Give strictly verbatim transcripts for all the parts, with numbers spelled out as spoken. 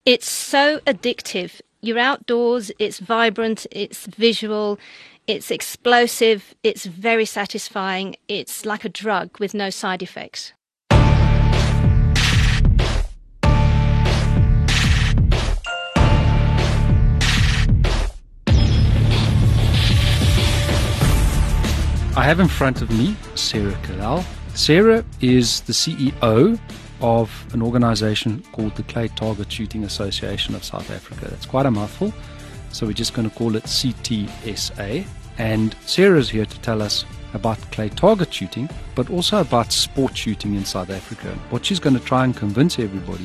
It's so addictive. You're outdoors, it's vibrant, it's visual, it's explosive, it's very satisfying. It's like a drug with no side effects. I have in front of me Sarah Kalal. Sarah is the C E O of an organisation called the Clay Target Shooting Association of South Africa. That's quite a mouthful, so we're just going to call it C T S A. And Sarah's here to tell us about clay target shooting, but also about sport shooting in South Africa. What she's going to try and convince everybody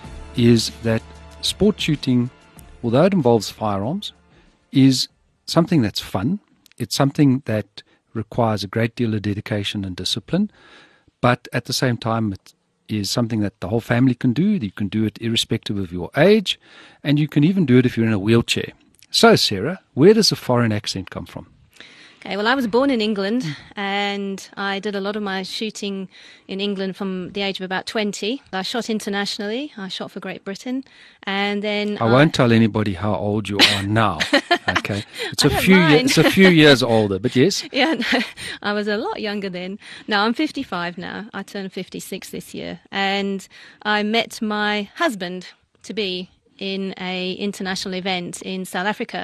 is that sport shooting, although it involves firearms, is something that's fun. It's something that requires a great deal of dedication and discipline, but at the same time it is something that the whole family can do. You can do it irrespective of your age, and you can even do it if you're in a wheelchair. So Sarah, where does the foreign accent come from? Okay, well, I was born in England, and I did a lot of my shooting in England from the age of about twenty. I shot internationally. I shot for Great Britain, and then I, I won't tell anybody how old you are now. Okay, it's I a don't few mind. years. It's a few years older, but yes. Yeah, no, I was a lot younger then. No, I'm fifty-five now. I turned fifty-six this year, and I met my husband to be in a international event in South Africa.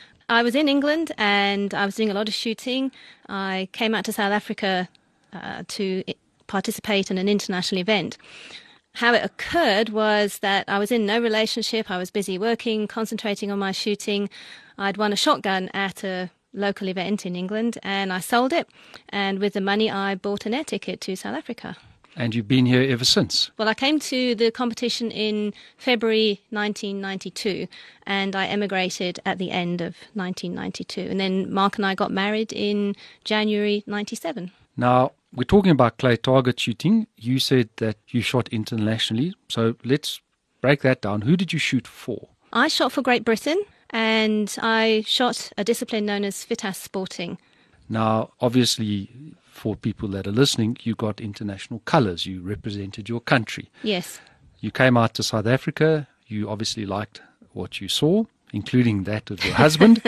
I was in England and I was doing a lot of shooting. I came out to South Africa uh, to participate in an international event. How it occurred was that I was in no relationship. I was busy working, concentrating on my shooting. I'd won a shotgun at a local event in England and I sold it. And with the money, I bought an air ticket to South Africa. And you've been here ever since? Well, I came to the competition in February nineteen ninety-two and I emigrated at the end of nineteen ninety-two. And then Mark and I got married in January ninety-seven. Now, we're talking about clay target shooting. You said that you shot internationally. So let's break that down. Who did you shoot for? I shot for Great Britain and I shot a discipline known as FITAS Sporting. Now, obviously, for people that are listening, you got international colours. You represented your country. Yes. You came out to South Africa. You obviously liked what you saw, including that of your husband.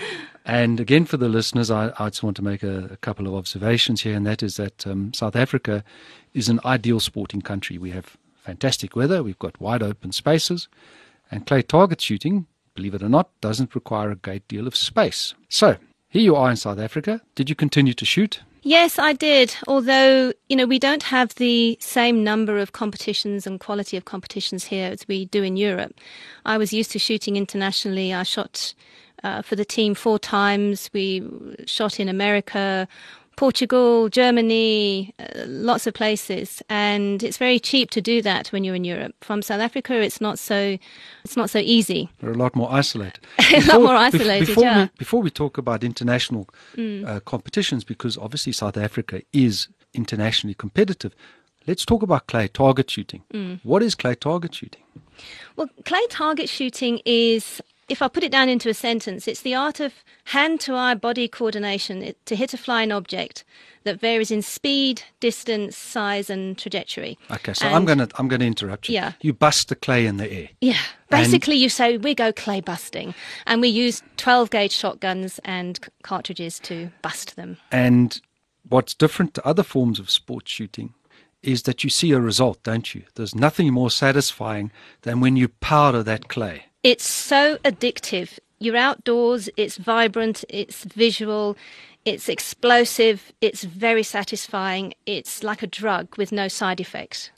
And again, for the listeners, I, I just want to make a, a couple of observations here, and that is that um, South Africa is an ideal sporting country. We have fantastic weather. We've got wide open spaces. And clay target shooting, believe it or not, doesn't require a great deal of space. So, here you are in South Africa. Did you continue to shoot? Yes, I did. Although, you know, we don't have the same number of competitions and quality of competitions here as we do in Europe. I was used to shooting internationally. I shot uh, for the team four times. We shot in America, Portugal, Germany, uh, lots of places. And it's very cheap to do that when you're in Europe. From South Africa, it's not so it's not so easy. We're a lot more isolated. a lot more isolated, before yeah. We, before we talk about international Mm. uh, competitions, because obviously South Africa is internationally competitive, let's talk about clay target shooting. Mm. What is clay target shooting? Well, clay target shooting is, if I put it down into a sentence, it's the art of hand-to-eye body coordination it, to hit a flying object that varies in speed, distance, size and trajectory. Okay, so And- I'm going to I'm going to interrupt you. Yeah. You bust the clay in the air. Yeah, basically you say we go clay busting and we use twelve gauge shotguns and c- cartridges to bust them. And what's different to other forms of sports shooting is that you see a result, don't you? There's nothing more satisfying than when you powder that clay. It's so addictive. You're outdoors, it's vibrant, it's visual, it's explosive, it's very satisfying. It's like a drug with no side effects.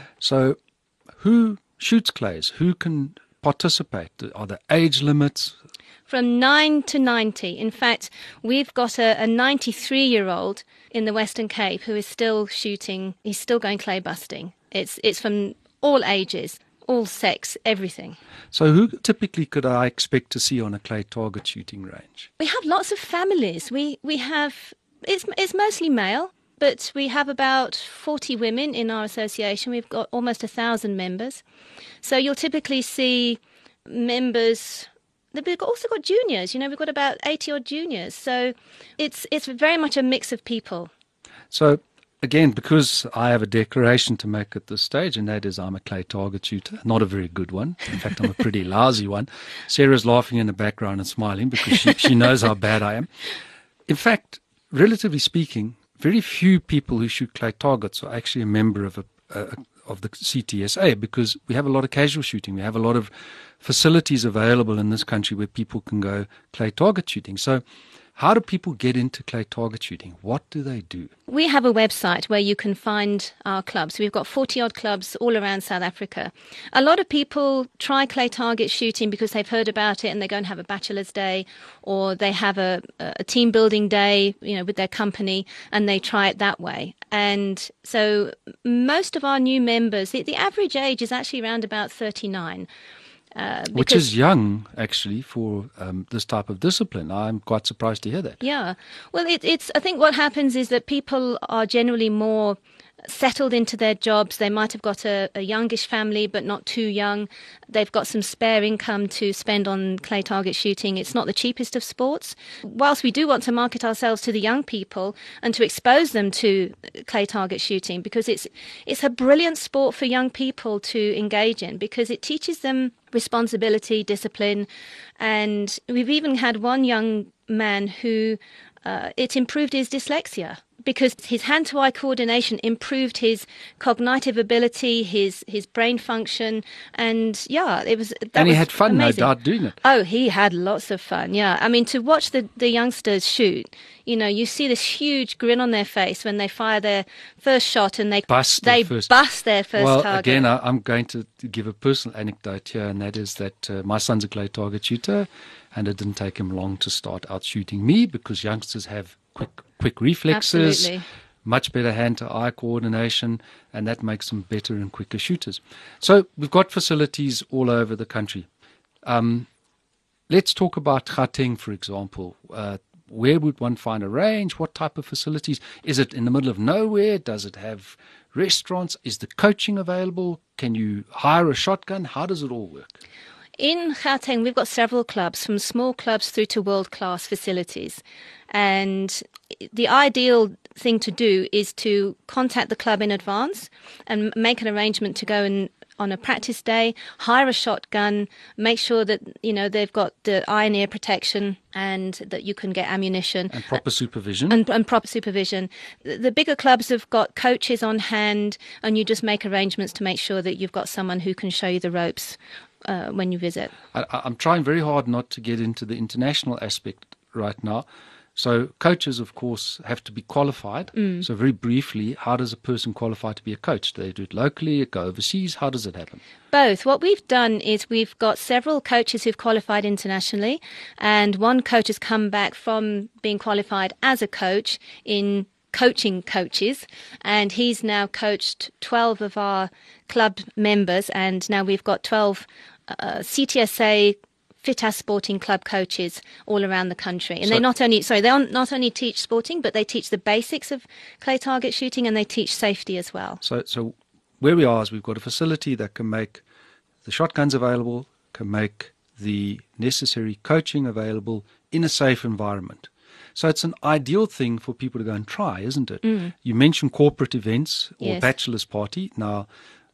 So who shoots clays? Who can participate? Are there age limits? From nine to ninety. In fact, we've got a ninety-three-year-old in the Western Cape who is still shooting. He's still going clay busting. It's it's from all ages, all sex, everything. So who typically could I expect to see on a clay target shooting range? We have lots of families. We we have it's it's mostly male, but we have about forty women in our association. We've got almost a thousand members. So you'll typically see members. We've also got juniors. You know, we've got about eighty odd juniors. So it's it's very much a mix of people. So again, because I have a declaration to make at this stage, and that is I'm a clay target shooter, not a very good one. In fact, I'm a pretty lousy one. Sarah's laughing in the background and smiling because she, she knows how bad I am. In fact, relatively speaking, very few people who shoot clay targets are actually a member of a, a of the C T S A, because we have a lot of casual shooting. We have a lot of facilities available in this country where people can go clay target shooting. So how do people get into clay target shooting? What do they do? We have a website where you can find our clubs. We've got forty odd clubs all around South Africa. A lot of people try clay target shooting because they've heard about it and they go and have a bachelor's day, or they have a, a team building day, you know, with their company, and they try it that way. And so most of our new members, the, the average age is actually around about thirty-nine. Uh, Which is young, actually, for um, this type of discipline. I'm quite surprised to hear that. Yeah. Well, it, it's. I think what happens is that people are generally more settled into their jobs. They might have got a, a youngish family, but not too young. They've got some spare income to spend on clay target shooting. It's not the cheapest of sports. Whilst we do want to market ourselves to the young people and to expose them to clay target shooting, because it's it's a brilliant sport for young people to engage in, because it teaches them responsibility, discipline, and we've even had one young man who uh, it improved his dyslexia, because his hand-to-eye coordination improved his cognitive ability, his his brain function, and yeah, it was. That and he was had fun, amazing. No doubt, doing it. Oh, he had lots of fun. Yeah, I mean, to watch the the youngsters shoot, you know, you see this huge grin on their face when they fire their first shot and they bust they their first. bust their first well, target. again, I, I'm going to give a personal anecdote here, and that is that uh, my son's a clay target shooter, and it didn't take him long to start out shooting me, because youngsters have quick quick reflexes, Absolutely. much better hand-to-eye coordination, and that makes them better and quicker shooters. So we've got facilities all over the country. Um, let's talk about Gauteng, for example. Uh, where would one find a range? What type of facilities? Is it in the middle of nowhere? Does it have restaurants? Is the coaching available? Can you hire a shotgun? How does it all work? In Gauteng, we've got several clubs, from small clubs through to world-class facilities. And the ideal thing to do is to contact the club in advance and make an arrangement to go and on a practice day, hire a shotgun, make sure that, you know, they've got the eye and ear protection and that you can get ammunition. And proper supervision. And, and proper supervision. The, the bigger clubs have got coaches on hand, and you just make arrangements to make sure that you've got someone who can show you the ropes uh, when you visit. I, I'm trying very hard not to get into the international aspect right now. So coaches, of course, have to be qualified. Mm. So very briefly, how does a person qualify to be a coach? Do they do it locally, go overseas? How does it happen? Both. What we've done is we've got several coaches who've qualified internationally, and one coach has come back from being qualified as a coach in coaching coaches, and he's now coached twelve of our club members, and now we've got twelve uh, C T S A FITAS Sporting Club coaches all around the country. And so, they not only sorry, they not only teach sporting, but they teach the basics of clay target shooting, and they teach safety as well. So so where we are is we've got a facility that can make the shotguns available, can make the necessary coaching available in a safe environment. So it's an ideal thing for people to go and try, isn't it? Mm. You mentioned corporate events or yes. bachelor's party. Now,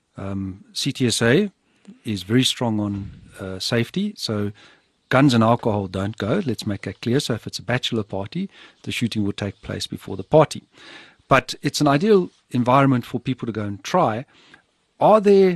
um, C T S A is very strong on uh, safety, so guns and alcohol don't go. Let's make that clear. So if it's a bachelor party, the shooting will take place before the party. But it's an ideal environment for people to go and try. Are there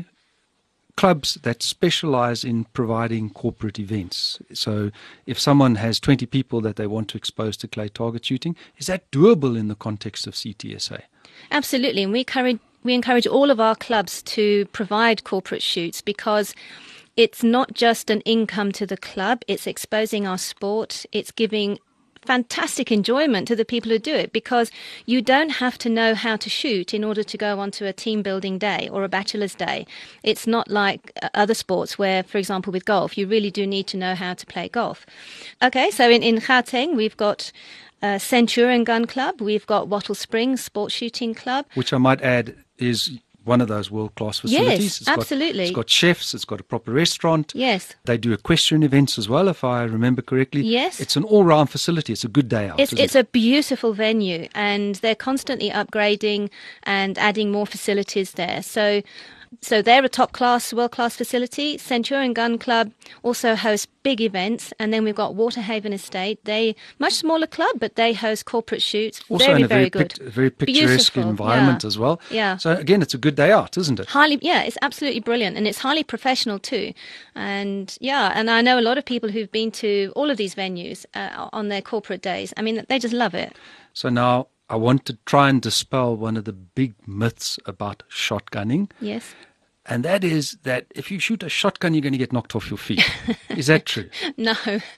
clubs that specialize in providing corporate events? So if someone has twenty people that they want to expose to clay target shooting, is that doable in the context of C T S A? Absolutely, and we encourage we encourage all of our clubs to provide corporate shoots, because it's not just an income to the club, it's exposing our sport, it's giving fantastic enjoyment to the people who do it, because you don't have to know how to shoot in order to go onto a team building day or a bachelor's day. It's not like other sports where, for example, with golf, you really do need to know how to play golf. Okay, so in, in Gauteng, we've got uh, Centurion Gun Club, we've got Wattle Springs Sports Shooting Club. Which I might add is one of those world-class facilities. Yes, it's absolutely. Got, it's got chefs, it's got a proper restaurant. Yes. They do equestrian events as well, if I remember correctly. Yes. It's an all-round facility. It's a good day out. It's, isn't it's it? a beautiful venue, and they're constantly upgrading and adding more facilities there. So So they're a top-class, world-class facility. Centurion Gun Club also hosts big events. And then we've got Waterhaven Estate. They much smaller club, but they host corporate shoots. Also very, in a very, very good. pic- very picturesque Beautiful, environment yeah. as well. Yeah. So again, it's a good day out, isn't it? Highly, yeah, it's absolutely brilliant, and it's highly professional too. And yeah, and I know a lot of people who've been to all of these venues uh, on their corporate days. I mean, they just love it. So now I want to try and dispel one of the big myths about shotgunning. Yes. And that is that if you shoot a shotgun, you're going to get knocked off your feet. Is that true? No,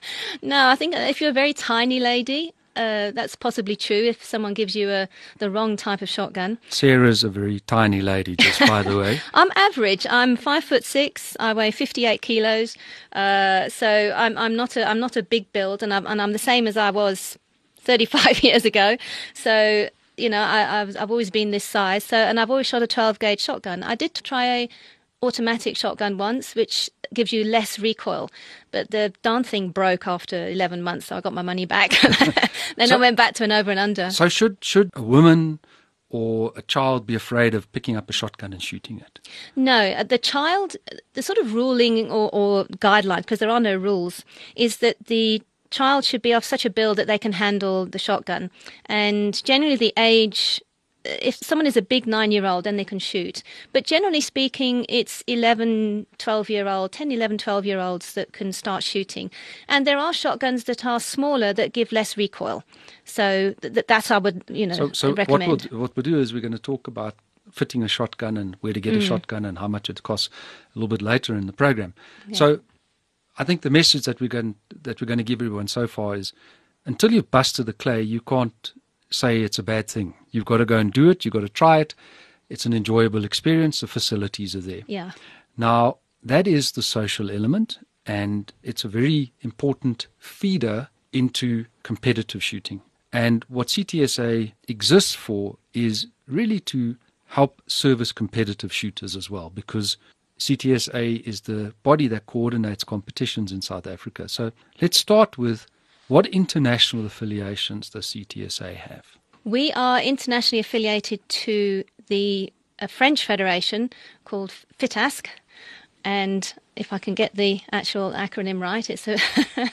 no. I think if you're a very tiny lady, uh, that's possibly true. If someone gives you a the wrong type of shotgun. Sarah's a very tiny lady, just by the way. I'm average. I'm five foot six. I weigh fifty-eight kilos. Uh, so I'm I'm not a I'm not a big build, and I'm and I'm the same as I was thirty-five years ago. So. You know, I, I've, I've always been this size, so and I've always shot a twelve gauge shotgun. I did try a automatic shotgun once, which gives you less recoil, but the darn thing broke after eleven months, so I got my money back. Then so, I went back to an over and under. So should should a woman or a child be afraid of picking up a shotgun and shooting it? No, the child, the sort of ruling or, or guideline, because there are no rules, is that the child should be of such a build that they can handle the shotgun. And generally the age, if someone is a big nine-year-old, then they can shoot. But generally speaking, it's eleven, twelve-year-old, ten, eleven, twelve-year-olds that can start shooting. And there are shotguns that are smaller that give less recoil. So th- that's I would, you know, so, so recommend. What we'll, what we'll do is we're going to talk about fitting a shotgun and where to get mm. a shotgun and how much it costs a little bit later in the program. Yeah. So I think the message that we're going that we're going to give everyone so far is, until you've busted the clay, you can't say it's a bad thing. You've got to go and do it. You've got to try it. It's an enjoyable experience. The facilities are there. Yeah. Now, that is the social element, and it's a very important feeder into competitive shooting. And what C T S A exists for is really to help service competitive shooters as well, because C T S A is the body that coordinates competitions in South Africa. So let's start with, what international affiliations does C T S A have? We are internationally affiliated to the a French federation called FITASC, and if I can get the actual acronym right, it's a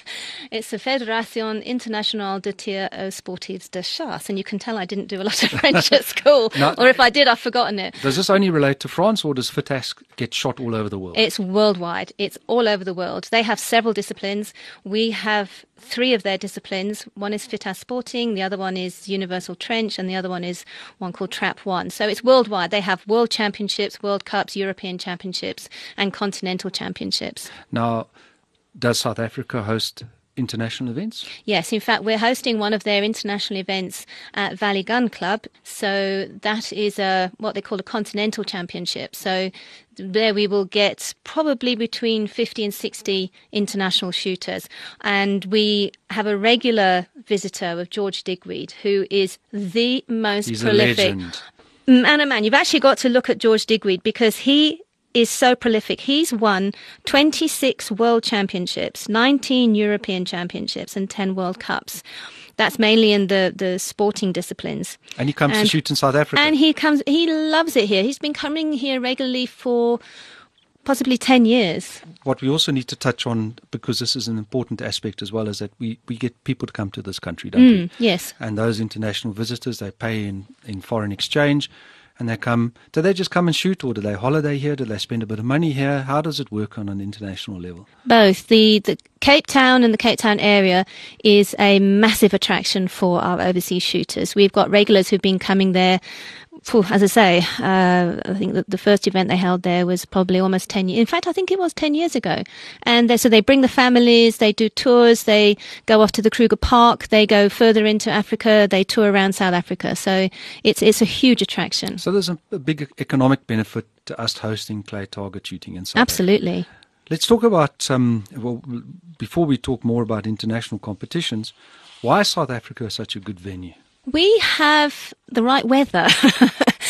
it's the Fédération Internationale de Tir aux Sportifs de Chasse, and you can tell I didn't do a lot of French at school, no, or if I did, I've forgotten it. Does this only relate to France, or does FITASC get shot all over the world? It's worldwide. It's all over the world. They have several disciplines. We have three of their disciplines. One is FITASC Sporting, the other one is Universal Trench, and the other one is one called Trap One. So it's worldwide. They have world championships, World Cups, European championships, and continental championships. Now, does South Africa host international events? Yes, in fact, we're hosting one of their international events at Valley Gun Club. So that is a what they call a continental championship. So there we will get probably between fifty and sixty international shooters. And we have a regular visitor with George Digweed, who is the most He's prolific. A legend. Man, oh man, you've actually got to look at George Digweed, because he is so prolific. He's won twenty-six world championships, nineteen European championships, and ten World Cups. That's mainly in the, the sporting disciplines. And he comes and, to shoot in South Africa. And he comes, he loves it here. He's been coming here regularly for possibly ten years. What we also need to touch on, because this is an important aspect as well, is that we, we get people to come to this country, don't mm, we? Yes. And those international visitors, they pay in, in foreign exchange. And they come, do they just come and shoot, or do they holiday here? Do they spend a bit of money here? How does it work on an international level? Both. The, the Cape Town and the Cape Town area is a massive attraction for our overseas shooters. We've got regulars who've been coming there. As I say, uh, I think that the first event they held there was probably almost ten years. In fact, I think it was ten years ago. And they, so they bring the families, they do tours, they go off to the Kruger Park, they go further into Africa, they tour around South Africa. So it's it's a huge attraction. So there's a, a big economic benefit to us hosting clay target shooting in South Absolutely. Africa. Let's talk about, um, well, before we talk more about international competitions, why is South Africa such a good venue? We have the right weather.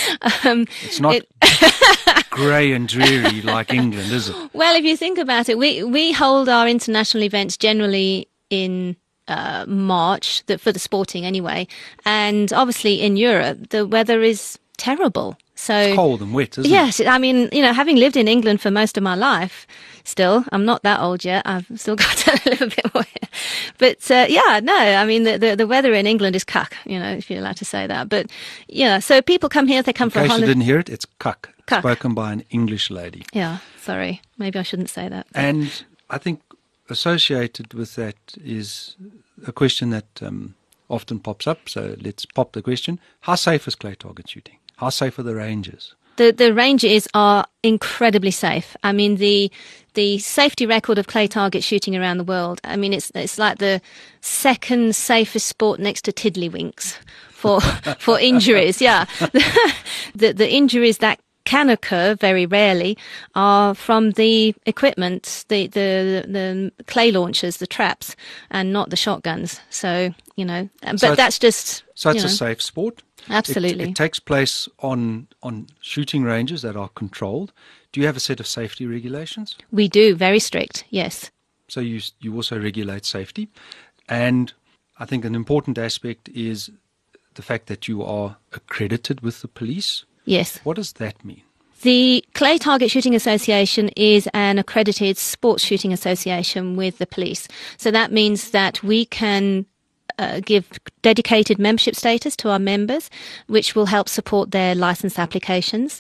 um, it's not it grey and dreary like England, is it? Well, if you think about it, we, we hold our international events generally in uh, March, the, for the sporting anyway. And obviously in Europe, the weather is terrible. So it's cold and wet, isn't yes, it? Yes, I mean, you know, having lived in England for most of my life, still, I'm not that old yet. I've still got a little bit more. But uh, yeah, no, I mean, the, the the weather in England is cuck, you know, if you're allowed to say that. But yeah, so people come here, they come in for case a holiday. you didn't hear it, it's cuck, cuck, spoken by an English lady. Yeah, sorry, maybe I shouldn't say that. But. And I think associated with that is a question that um, often pops up. So let's pop the question: how safe is clay target shooting? How safe are the ranges? The the ranges are incredibly safe. I mean, the the safety record of clay target shooting around the world, I mean, it's it's like the second safest sport next to tiddlywinks for for injuries. Yeah, the the injuries that can occur very rarely are from the equipment, the the the clay launchers, the traps, and not the shotguns. So you know, but so that's just so it's you know, a safe sport. Absolutely. It, it takes place on on shooting ranges that are controlled. Do you have a set of safety regulations? We do, very strict, yes. So you you also regulate safety. And I think an important aspect is the fact that you are accredited with the police. Yes. What does that mean? The Clay Target Shooting Association is an accredited sports shooting association with the police. So that means that we can Uh, give dedicated membership status to our members, which will help support their license applications.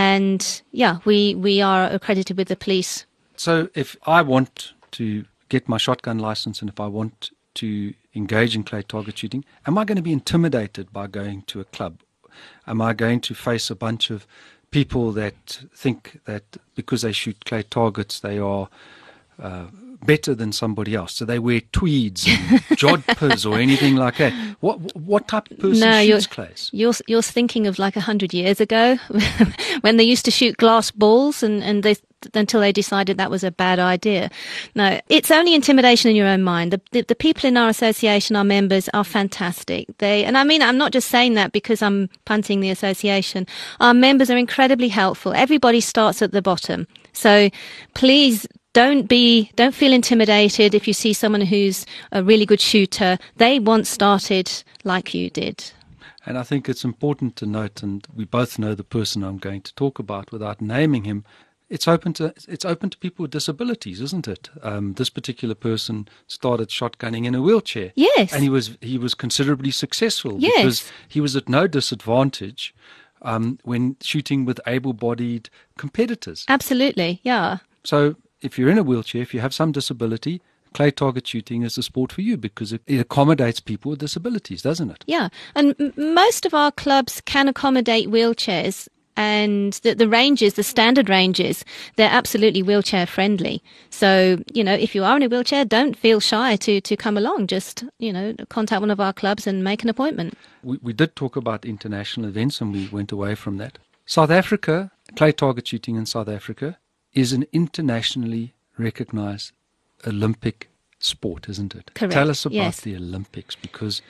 And yeah, we, we are accredited with the police. So if I want to get my shotgun license and if I want to engage in clay target shooting, am I going to be intimidated by going to a club? Am I going to face a bunch of people that think that because they shoot clay targets, they are uh, better than somebody else? So they wear tweeds and jodhpurs or anything like that. What what type of person no, shoots you're, clays? You're, you're thinking of like a hundred years ago when they used to shoot glass balls and, and they until they decided that was a bad idea. No, it's only intimidation in your own mind. The, the, the people in our association, our members, are fantastic. They, and I mean, I'm not just saying that because I'm punting the association. Our members are incredibly helpful. Everybody starts at the bottom. So please don't be, don't feel intimidated if you see someone who's a really good shooter. They once started like you did. And I think it's important to note, and we both know the person I'm going to talk about without naming him, it's open to it's open to people with disabilities, isn't it? Um, this particular person started shotgunning in a wheelchair. Yes. And he was he was considerably successful yes. because he was at no disadvantage um, when shooting with able-bodied competitors. Absolutely, yeah. So if you're in a wheelchair, if you have some disability, clay target shooting is a sport for you because it, it accommodates people with disabilities, doesn't it? Yeah, and m- most of our clubs can accommodate wheelchairs, and the, the ranges, the standard ranges, they're absolutely wheelchair friendly. So, you know, if you are in a wheelchair, don't feel shy to, to come along. Just, you know, contact one of our clubs and make an appointment. We, we did talk about international events and we went away from that. South Africa, clay target shooting in South Africa is an internationally recognized Olympic sport, isn't it? Correct. Tell us about yes. the Olympics, because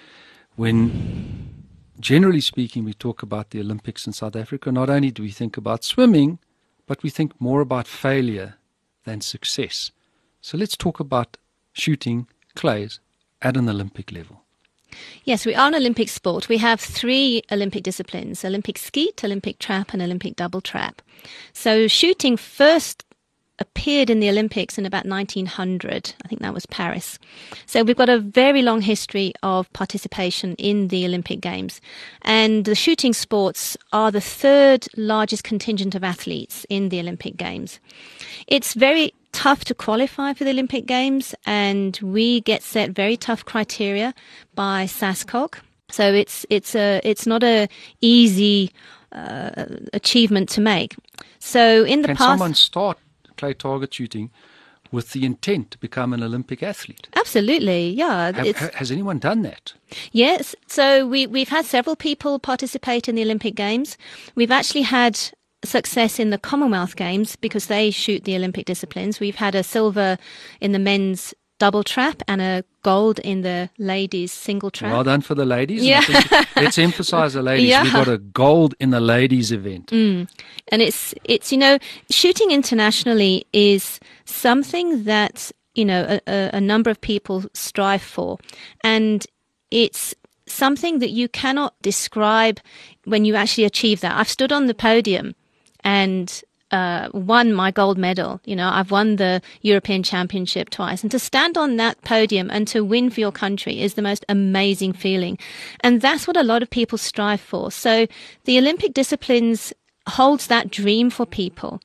when, generally speaking, we talk about the Olympics in South Africa, not only do we think about swimming, but we think more about failure than success. So let's talk about shooting clays at an Olympic level. Yes, we are an Olympic sport. We have three Olympic disciplines: Olympic skeet, Olympic trap, and Olympic double trap. So shooting first appeared in the Olympics in about nineteen hundred. I think that was Paris. So we've got a very long history of participation in the Olympic Games. And the shooting sports are the third largest contingent of athletes in the Olympic Games. It's very tough to qualify for the Olympic Games, and we get set very tough criteria by SASCOG. So it's it's a it's not a easy uh, achievement to make. So in the Can past, someone start clay target shooting with the intent to become an Olympic athlete? Absolutely, yeah. Have, it's, has anyone done that? Yes. So we we've had several people participate in the Olympic Games. We've actually had success in the Commonwealth Games because they shoot the Olympic disciplines. We've had a silver in the men's double trap and a gold in the ladies single trap. Well done for the ladies. Yeah. I think let's emphasize the ladies. Yeah. We got a gold in the ladies event. Mm. And it's, it's, you know, shooting internationally is something that, you know, a, a, a number of people strive for. And it's something that you cannot describe when you actually achieve that. I've stood on the podium and uh, won my gold medal. You know, I've won the European Championship twice. And to stand on that podium and to win for your country is the most amazing feeling. And that's what a lot of people strive for. So the Olympic disciplines holds that dream for people.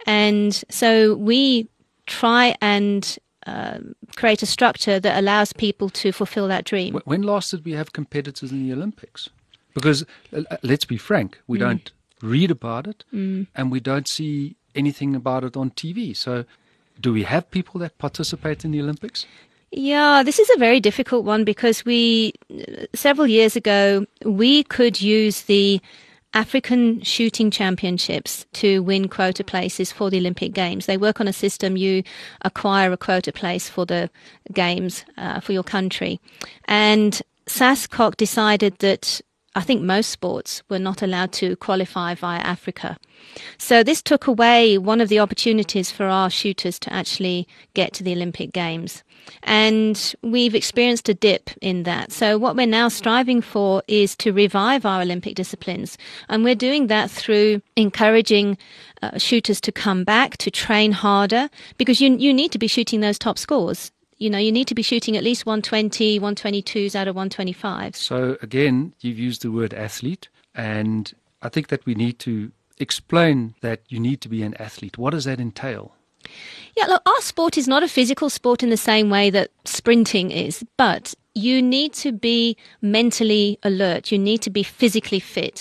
And so we try and uh, create a structure that allows people to fulfill that dream. When last did we have competitors in the Olympics? Because uh, let's be frank, we mm. don't read about it mm. and we don't see anything about it on T V. So do we have people that participate in the Olympics? Yeah, this is a very difficult one because we, several years ago, we could use the African Shooting Championships to win quota places for the Olympic Games. They work on a system. You acquire a quota place for the Games uh, for your country. And SASCOC decided that I think most sports were not allowed to qualify via Africa. So this took away one of the opportunities for our shooters to actually get to the Olympic Games. And we've experienced a dip in that. So what we're now striving for is to revive our Olympic disciplines. And we're doing that through encouraging uh, shooters to come back, to train harder, because you you need to be shooting those top scores. You know, you need to be shooting at least one twenty, one twenty-twos out of one twenty-fives. So again, you've used the word athlete, and I think that we need to explain that you need to be an athlete. What does that entail? Yeah, look, our sport is not a physical sport in the same way that sprinting is, but you need to be mentally alert. You need to be physically fit.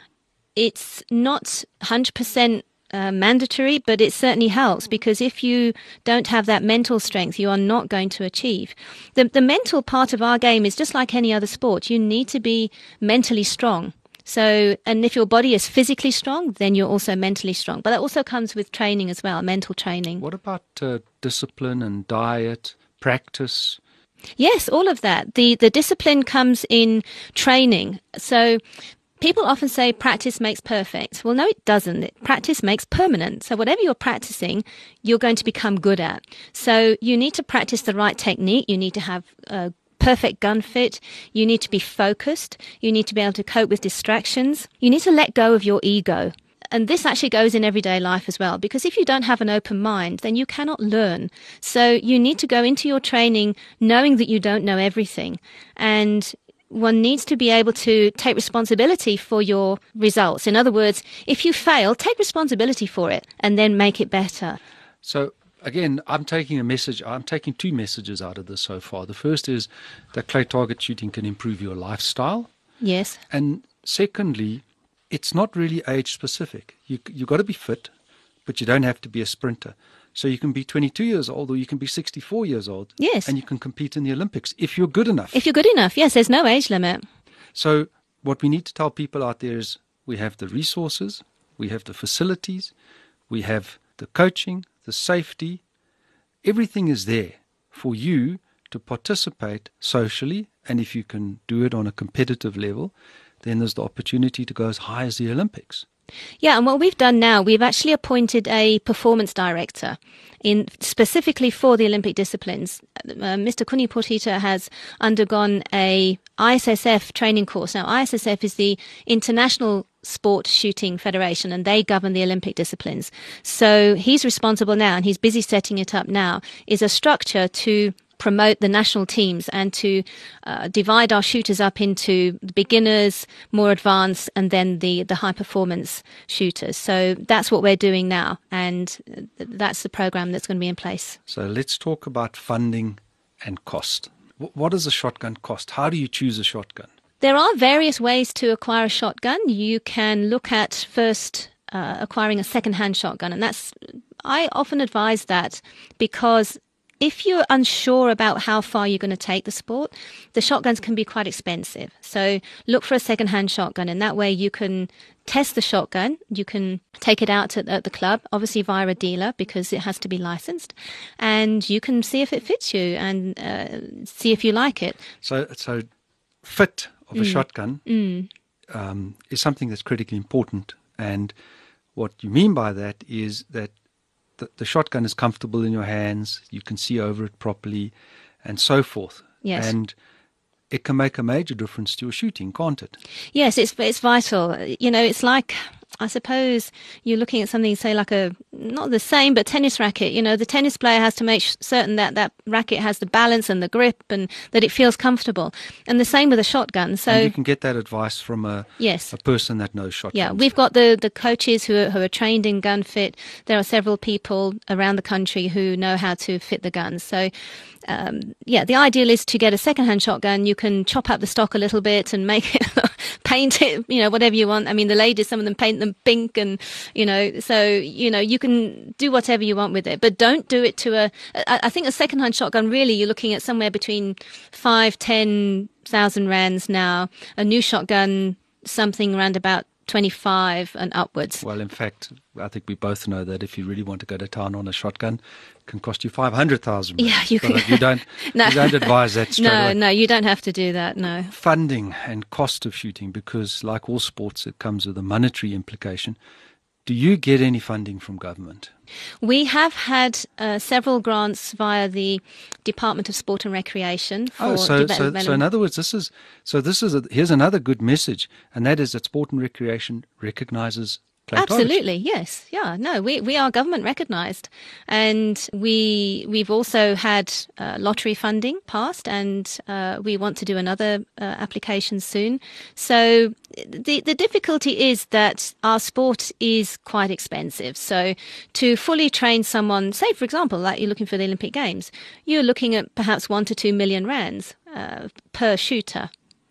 It's not one hundred percent Uh, mandatory, but it certainly helps, because if you don't have that mental strength, you are not going to achieve. The, the mental part of our game is just like any other sport. You need to be mentally strong. So, and if your body is physically strong, then you're also mentally strong. But that also comes with training as well, mental training. What about uh, discipline and diet, practice? Yes, all of that. The, the discipline comes in training. So people often say practice makes perfect. Well, no, it doesn't. Practice makes permanent. So whatever you're practicing, you're going to become good at. So you need to practice the right technique. You need to have a perfect gun fit. You need to be focused. You need to be able to cope with distractions. You need to let go of your ego. And this actually goes in everyday life as well, because if you don't have an open mind, then you cannot learn. So you need to go into your training knowing that you don't know everything. And one needs to be able to take responsibility for your results. In other words, if you fail, take responsibility for it and then make it better. So again, I'm taking a message, I'm taking two messages out of this so far. The first is that clay target shooting can improve your lifestyle. Yes. And secondly, it's not really age specific. You, you've got to be fit, but you don't have to be a sprinter. So you can be twenty-two years old or you can be sixty-four years old. Yes. And you can compete in the Olympics if you're good enough. If you're good enough, yes, there's no age limit. So what we need to tell people out there is we have the resources, we have the facilities, we have the coaching, the safety. Everything is there for you to participate socially. And if you can do it on a competitive level, then there's the opportunity to go as high as the Olympics. Yeah, and what we've done now, we've actually appointed a performance director in specifically for the Olympic disciplines. Uh, Mister Kuni Potita has undergone a I S S F training course. Now, I S S F is the International Sport Shooting Federation, and they govern the Olympic disciplines. So he's responsible now, and he's busy setting it up now, is a structure to promote the national teams and to uh, divide our shooters up into beginners, more advanced, and then the, the high performance shooters. So that's what we're doing now, and that's the program that's going to be in place. So let's talk about funding and cost. What does a shotgun cost? How do you choose a shotgun? There are various ways to acquire a shotgun. You can look at first uh, acquiring a second-hand shotgun, and that's I often advise that because if you're unsure about how far you're going to take the sport, the shotguns can be quite expensive. So look for a second-hand shotgun, and that way you can test the shotgun. You can take it out at, at the club, obviously via a dealer because it has to be licensed, and you can see if it fits you and uh, see if you like it. So, so fit of a Mm. shotgun Mm. um, is something that's critically important. And what you mean by that is that the, the shotgun is comfortable in your hands, you can see over it properly, and so forth. Yes. And it can make a major difference to your shooting, can't it? Yes, it's it's vital. You know, it's like, I suppose you're looking at something, say, like a, not the same, but tennis racket. You know, the tennis player has to make certain that that racket has the balance and the grip and that it feels comfortable. And the same with a shotgun. So And you can get that advice from a, yes. a person that knows shotguns. Yeah, we've got the, the coaches who are, who are trained in gun fit. There are several people around the country who know how to fit the guns. So, um, yeah, the ideal is to get a second-hand shotgun. You can chop up the stock a little bit and make it, paint it, you know, whatever you want. I mean, the ladies, some of them paint them pink and, you know, so, you know, you can do whatever you want with it. But don't do it to a, I, I think a second-hand shotgun, really, you're looking at somewhere between five, ten thousand rands now. A new shotgun, something around about twenty-five and upwards. Well, in fact, I think we both know that if you really want to go to town on a shotgun, it can cost you five hundred thousand. Yeah, you can. You don't, No. you don't advise that straight No, away. no, you don't have to do that, no. Funding and cost of shooting, because like all sports, it comes with a monetary implication. Do you get any funding from government? We have had uh, several grants via the Department of Sport and Recreation for Oh, so, so, development. so in other words, this is, so this is, a, here's another good message, and that is that Sport and Recreation recognizes clay target shooting. Absolutely, yes, yeah, no, we we are government recognised, and we we've also had uh, lottery funding passed, and uh, we want to do another uh, application soon. So the the difficulty is that our sport is quite expensive. So to fully train someone, say for example, like you're looking for the Olympic Games, you're looking at perhaps one to two million rands uh, per shooter.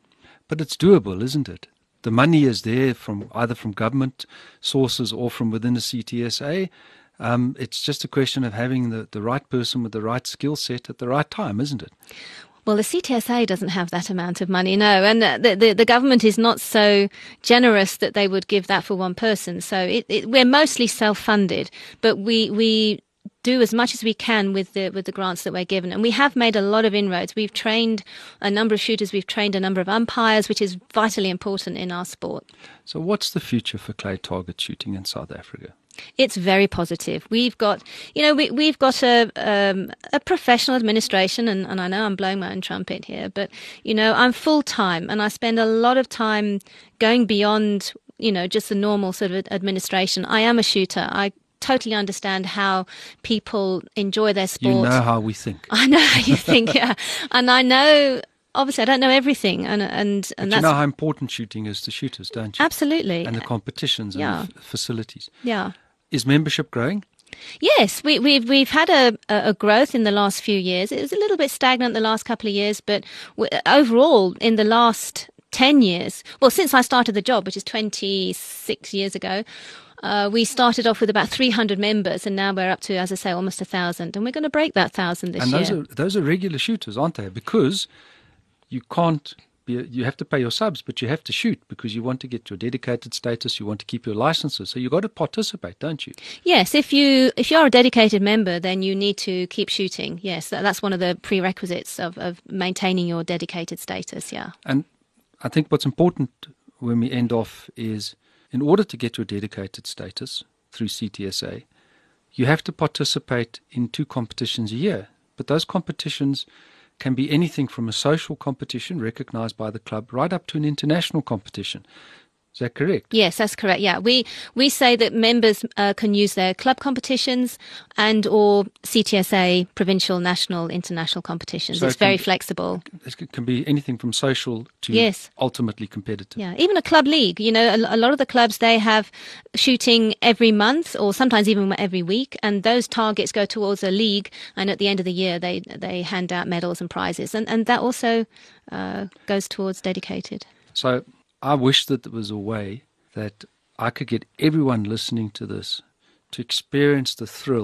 But it's doable, isn't it? The money is there from either from government sources or from within the C T S A. Um, it's just a question of having the, the right person with the right skill set at the right time, isn't it? Well, the C T S A doesn't have that amount of money, no, and the the, the government is not so generous that they would give that for one person. So it, it, we're mostly self-funded, but we we do as much as we can with the with the grants that we're given, and we have made a lot of inroads. We've trained a number of shooters, we've trained a number of umpires, which is vitally important in our sport. So what's the future for clay target shooting in South Africa? It's very positive. We've got, you know, we, we've got a um, a professional administration, and, and I know I'm blowing my own trumpet here, but, you know, I'm full-time, and I spend a lot of time going beyond, you know, just the normal sort of administration. I am a shooter. I totally understand how people enjoy their sport. You know how we think. I know how you think, yeah. And I know, obviously, I don't know everything, and and, But and you that's know how important shooting is to shooters, don't you? absolutely, And the competitions Yeah. and the f- facilities. yeah. Is membership growing? Yes, we, we've we've had a, a growth in the last few years. It was a little bit stagnant the last couple of years, but w- overall, in the last ten years, well, since I started the job, which is twenty-six years ago, uh, we started off with about three hundred members, and now we're up to, as I say, almost a thousand, and we're going to break that thousand this And those year. are those are regular shooters, aren't they? Because you can't be, you have to pay your subs, but you have to shoot because you want to get your dedicated status, you want to keep your licenses. So you've got to participate, don't you? Yes, if you if you're a dedicated member, then you need to keep shooting. Yes, that, that's one of the prerequisites of, of maintaining your dedicated status. Yeah. And I think what's important when we end off is, in order to get your dedicated status through C T S A, you have to participate in two competitions a year. But those competitions can be anything from a social competition recognized by the club right up to an international competition. Is that correct? Yes, that's correct. Yeah, we we say that members uh, can use their club competitions and or C T S A provincial, national, international competitions. So it's it can very be- flexible. It can be anything from social to Yes. ultimately competitive. Yeah, even a club league. You know, a, a lot of the clubs, they have shooting every month or sometimes even every week, and those targets go towards a league. And at the end of the year, they they hand out medals and prizes, and and that also uh, goes towards dedicated. So I wish that there was a way that I could get everyone listening to this to experience the thrill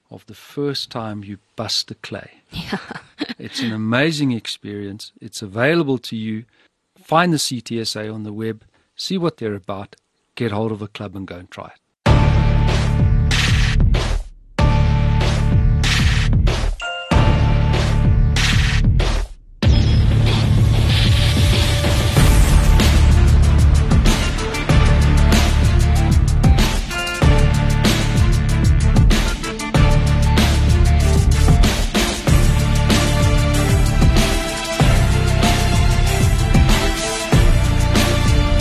of the first time you bust the clay. Yeah. It's an amazing experience. It's available to you. Find the C T S A on the web, see what they're about, get hold of a club and go and try it.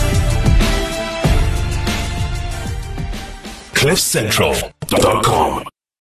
cliff central dot com